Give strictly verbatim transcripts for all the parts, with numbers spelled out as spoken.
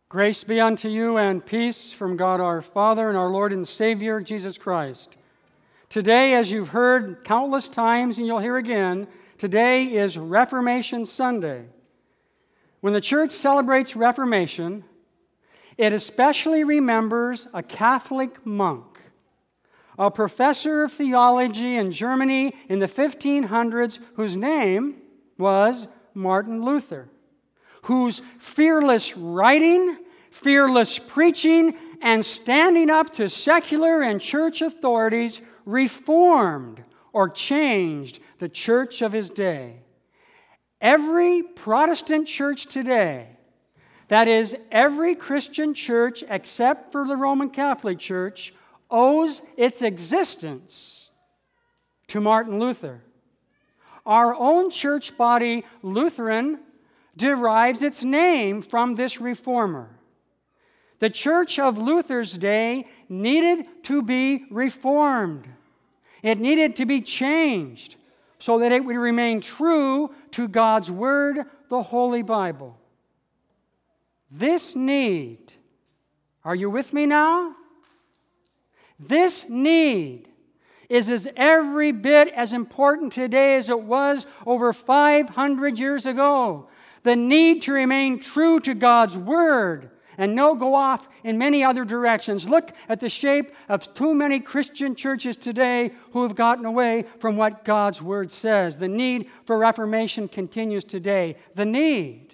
Grace be unto you and peace from God our Father and our Lord and Savior, Jesus Christ. Today, as you've heard countless times and you'll hear again, today is Reformation Sunday. When the church celebrates Reformation, it especially remembers a Catholic monk, a professor of theology in Germany in the fifteen hundreds whose name was Martin Luther, whose fearless writing, fearless preaching, and standing up to secular and church authorities reformed or changed the church of his day. Every Protestant church today, that is, every Christian church except for the Roman Catholic Church, owes its existence to Martin Luther. Our own church body, Lutheran, derives its name from this reformer. The church of Luther's day needed to be reformed. It needed to be changed so that it would remain true to God's Word, the Holy Bible. This need, are you with me now? This need is as every bit as important today as it was over five hundred years ago. The need to remain true to God's Word and not go off in many other directions. Look at the shape of too many Christian churches today who have gotten away from what God's Word says. The need for reformation continues today. The need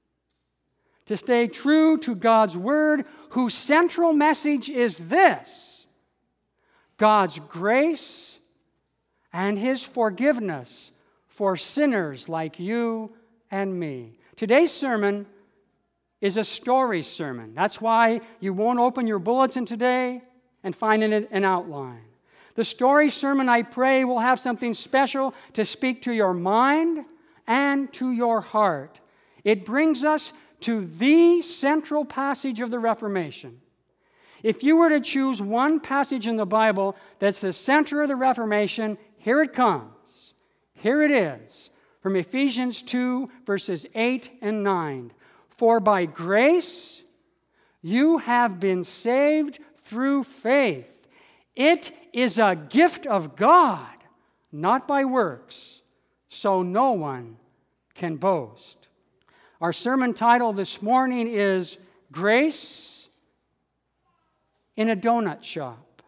to stay true to God's Word, whose central message is this: God's grace and His forgiveness for sinners like you and me. Today's sermon is a story sermon. That's why you won't open your bulletin today and find in it an outline. The story sermon, I pray, will have something special to speak to your mind and to your heart. It brings us to the central passage of the Reformation. If you were to choose one passage in the Bible that's the center of the Reformation, here it comes. Here it is. From Ephesians two, verses eight and nine. For by grace you have been saved through faith. It is a gift of God, not by works, so no one can boast. Our sermon title this morning is Grace in a Donut Shop.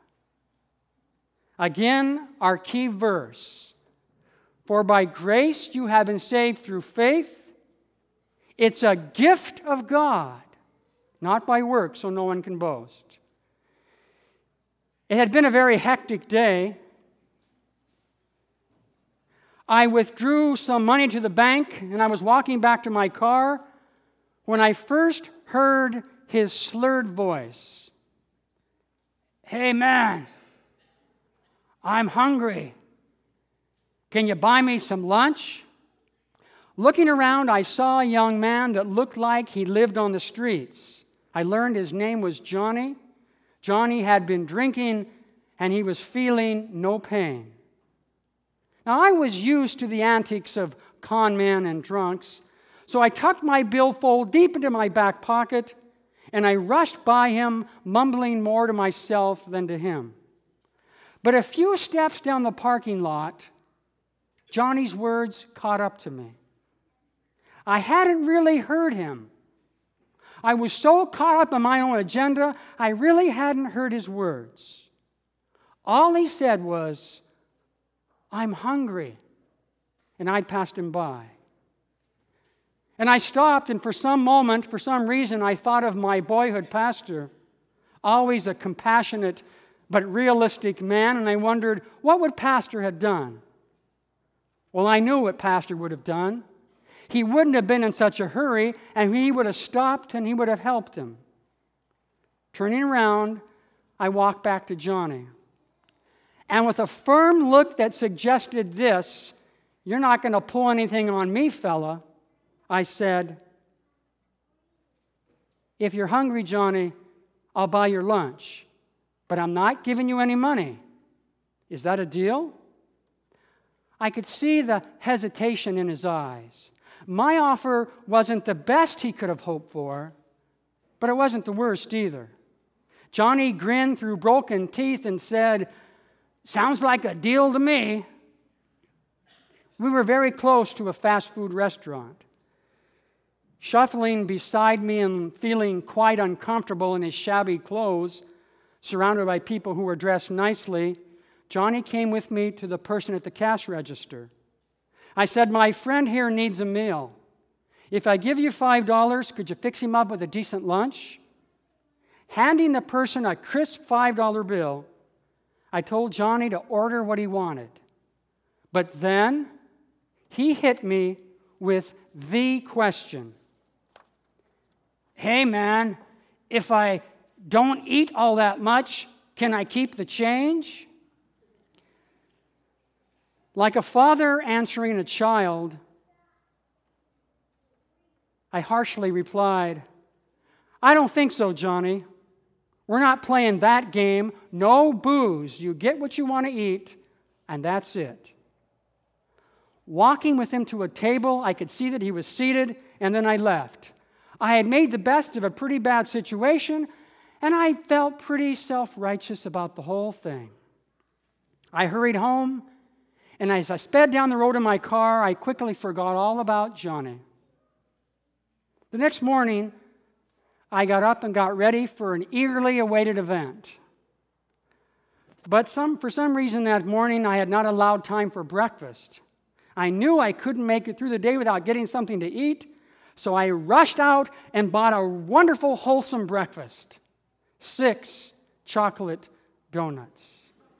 Again, our key verse. For by grace you have been saved through faith. It's a gift of God, not by works, so no one can boast. It had been a very hectic day. I withdrew some money to the bank, and I was walking back to my car when I first heard his slurred voice. Hey, man, I'm hungry. Can you buy me some lunch? Looking around, I saw a young man that looked like he lived on the streets. I learned his name was Johnny. Johnny had been drinking, and he was feeling no pain. Now, I was used to the antics of con men and drunks, so I tucked my billfold deep into my back pocket, and I rushed by him, mumbling more to myself than to him. But a few steps down the parking lot, Johnny's words caught up to me. I hadn't really heard him. I was so caught up in my own agenda, I really hadn't heard his words. All he said was, I'm hungry. And I passed him by. And I stopped, and for some moment, for some reason, I thought of my boyhood pastor, always a compassionate but realistic man, and I wondered, what would Pastor have done? Well, I knew what Pastor would have done. He wouldn't have been in such a hurry, and he would have stopped and he would have helped him. Turning around, I walked back to Johnny. And with a firm look that suggested this, you're not going to pull anything on me, fella, I said, if you're hungry, Johnny, I'll buy your lunch, but I'm not giving you any money. Is that a deal? I could see the hesitation in his eyes. My offer wasn't the best he could have hoped for, But it wasn't the worst either. Johnny grinned through broken teeth and said, "Sounds like a deal to me." We were very close to a fast food restaurant. Shuffling beside me and feeling quite uncomfortable in his shabby clothes, surrounded by people who were dressed nicely, Johnny came with me to the person at the cash register. I said, "My friend here needs a meal. If I give you five dollars, could you fix him up with a decent lunch?" Handing the person a crisp five dollar bill, I told Johnny to order what he wanted. But then he hit me with the question. "Hey, man, if I don't eat all that much, can I keep the change?" Like a father answering a child, I harshly replied, "I don't think so, Johnny. We're not playing that game. No booze. You get what you want to eat, and that's it." Walking with him to a table, I could see that he was seated, and then I left. I had made the best of a pretty bad situation, and I felt pretty self-righteous about the whole thing. I hurried home, and as I sped down the road in my car, I quickly forgot all about Johnny. The next morning, I got up and got ready for an eagerly awaited event. But some, for some reason that morning, I had not allowed time for breakfast. I knew I couldn't make it through the day without getting something to eat, so I rushed out and bought a wonderful, wholesome breakfast. Six chocolate donuts.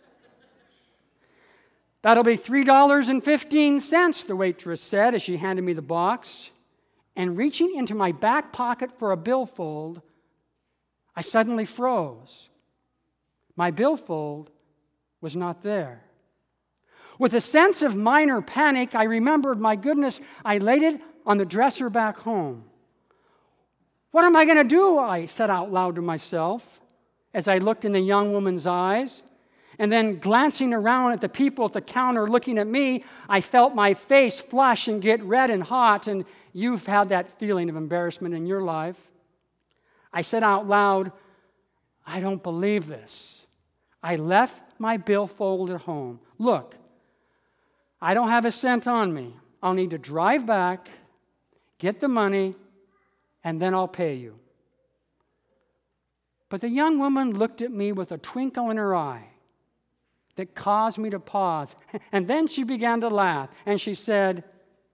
"That'll be three dollars and fifteen cents, the waitress said as she handed me the box. And reaching into my back pocket for a billfold, I suddenly froze. My billfold was not there. With a sense of minor panic, I remembered, my goodness, I laid it on the dresser back home. "What am I going to do?" I said out loud to myself as I looked in the young woman's eyes. And then glancing around at the people at the counter looking at me, I felt my face flush and get red and hot, and you've had that feeling of embarrassment in your life. I said out loud, "I don't believe this. I left my billfold at home. Look, I don't have a cent on me. I'll need to drive back, get the money, and then I'll pay you." But the young woman looked at me with a twinkle in her eye that caused me to pause. And then she began to laugh, and she said,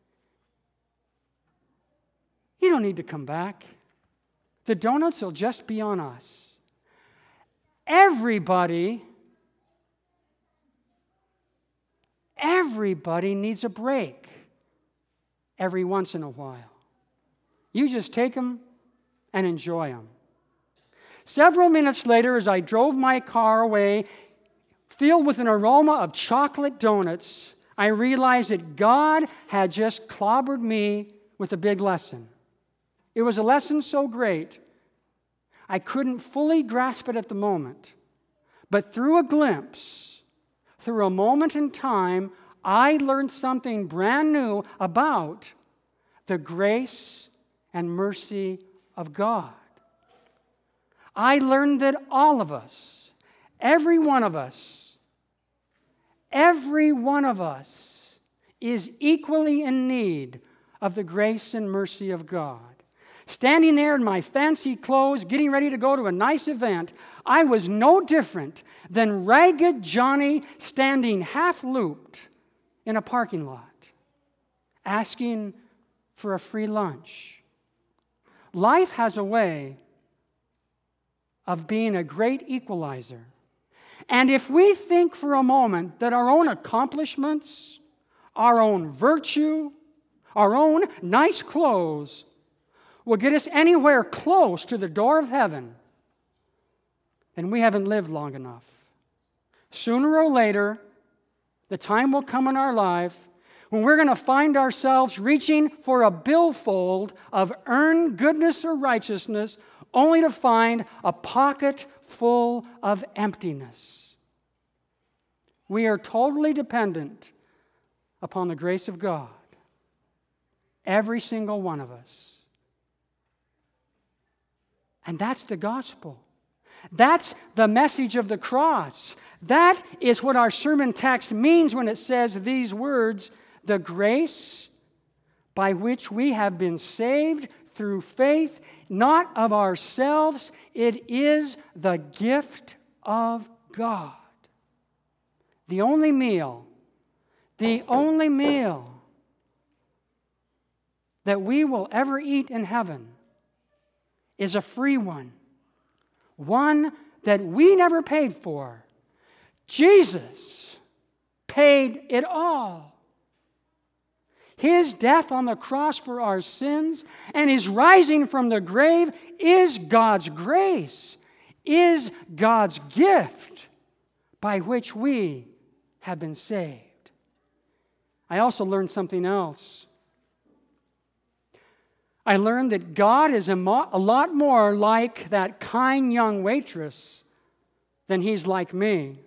"You don't need to come back. The donuts will just be on us. Everybody, everybody needs a break every once in a while. You just take them and enjoy them." Several minutes later, as I drove my car away, filled with an aroma of chocolate donuts, I realized that God had just clobbered me with a big lesson. It was a lesson so great, I couldn't fully grasp it at the moment. But through a glimpse, through a moment in time, I learned something brand new about the grace and mercy of God. I learned that all of us, every one of us, Every one of us is equally in need of the grace and mercy of God. Standing there in my fancy clothes, getting ready to go to a nice event, I was no different than ragged Johnny standing half-looped in a parking lot, asking for a free lunch. Life has a way of being a great equalizer. And if we think for a moment that our own accomplishments, our own virtue, our own nice clothes will get us anywhere close to the door of heaven, then we haven't lived long enough. Sooner or later, the time will come in our life when we're going to find ourselves reaching for a billfold of earned goodness or righteousness, only to find a pocket full of emptiness. We are totally dependent upon the grace of God. Every single one of us. And that's the gospel. That's the message of the cross. That is what our sermon text means when it says these words, the grace by which we have been saved through faith, not of ourselves. It is the gift of God. The only meal, the only meal that we will ever eat in heaven is a free one. One that we never paid for. Jesus paid it all. His death on the cross for our sins and His rising from the grave is God's grace, is God's gift by which we have been saved. I also learned something else. I learned that God is a, mo- a lot more like that kind young waitress than He's like me.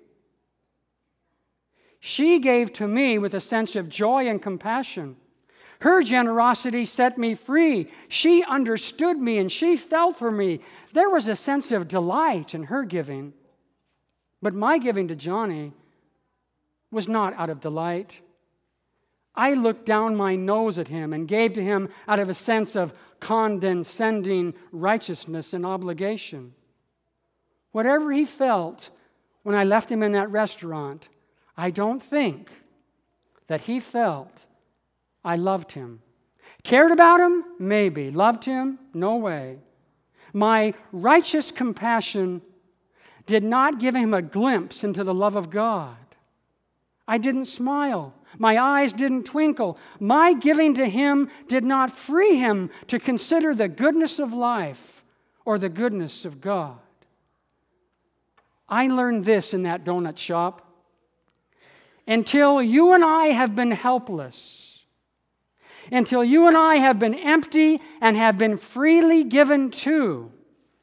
She gave to me with a sense of joy and compassion. Her generosity set me free. She understood me and she felt for me. There was a sense of delight in her giving. But my giving to Johnny was not out of delight. I looked down my nose at him and gave to him out of a sense of condescending righteousness and obligation. Whatever he felt when I left him in that restaurant, I don't think that he felt I loved him. Cared about him? Maybe. Loved him? No way. My righteous compassion did not give him a glimpse into the love of God. I didn't smile. My eyes didn't twinkle. My giving to him did not free him to consider the goodness of life or the goodness of God. I learned this in that donut shop. Until you and I have been helpless, until you and I have been empty and have been freely given to,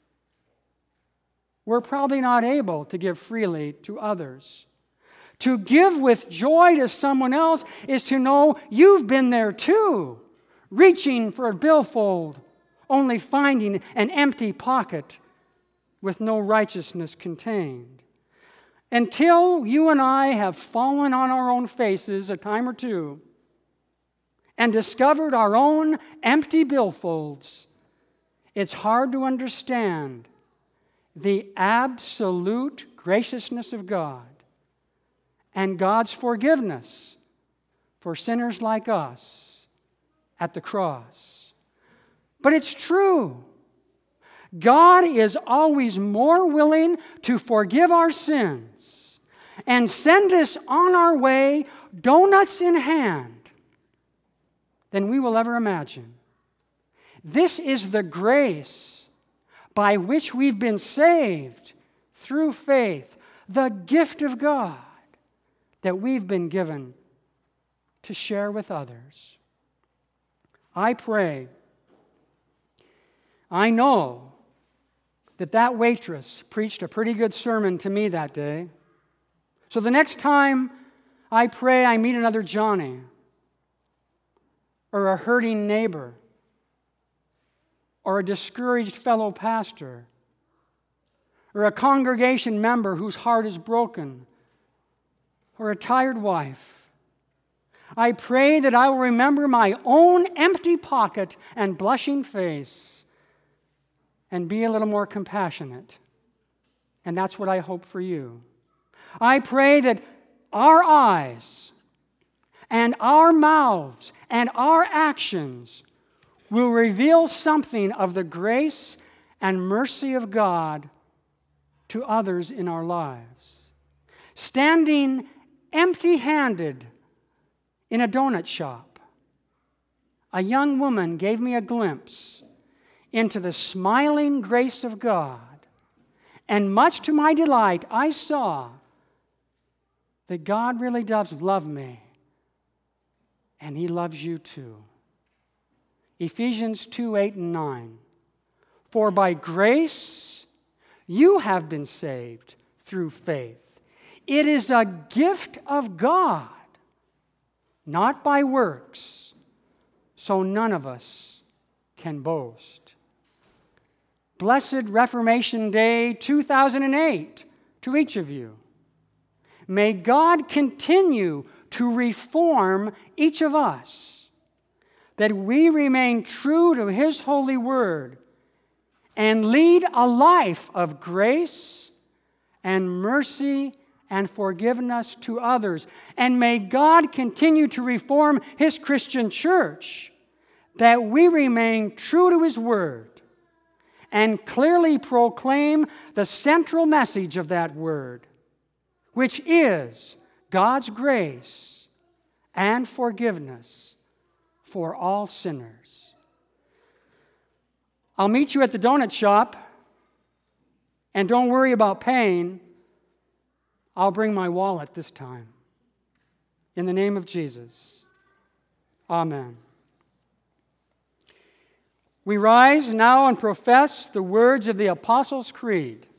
we're probably not able to give freely to others. To give with joy to someone else is to know you've been there too, reaching for a billfold, only finding an empty pocket with no righteousness contained. Until you and I have fallen on our own faces a time or two and discovered our own empty billfolds, it's hard to understand the absolute graciousness of God and God's forgiveness for sinners like us at the cross. But it's true. God is always more willing to forgive our sins and send us on our way, donuts in hand, than we will ever imagine. This is the grace by which we've been saved through faith, the gift of God that we've been given to share with others. I pray, I know that that waitress preached a pretty good sermon to me that day. So the next time I pray I meet another Johnny or a hurting neighbor or a discouraged fellow pastor or a congregation member whose heart is broken or a tired wife, I pray that I will remember my own empty pocket and blushing face and be a little more compassionate. And that's what I hope for you. I pray that our eyes and our mouths and our actions will reveal something of the grace and mercy of God to others in our lives. Standing empty-handed in a donut shop, a young woman gave me a glimpse into the smiling grace of God. And much to my delight, I saw that God really does love me, and He loves you too. Ephesians two, eight and nine. For by grace you have been saved through faith. It is a gift of God, not by works, so none of us can boast. Blessed Reformation Day two thousand eight to each of you. May God continue to reform each of us, that we remain true to His holy word and lead a life of grace and mercy and forgiveness to others. And may God continue to reform His Christian church, that we remain true to His word and clearly proclaim the central message of that word, which is God's grace and forgiveness for all sinners. I'll meet you at the donut shop, and don't worry about paying. I'll bring my wallet this time. In the name of Jesus, amen. We rise now and profess the words of the Apostles' Creed.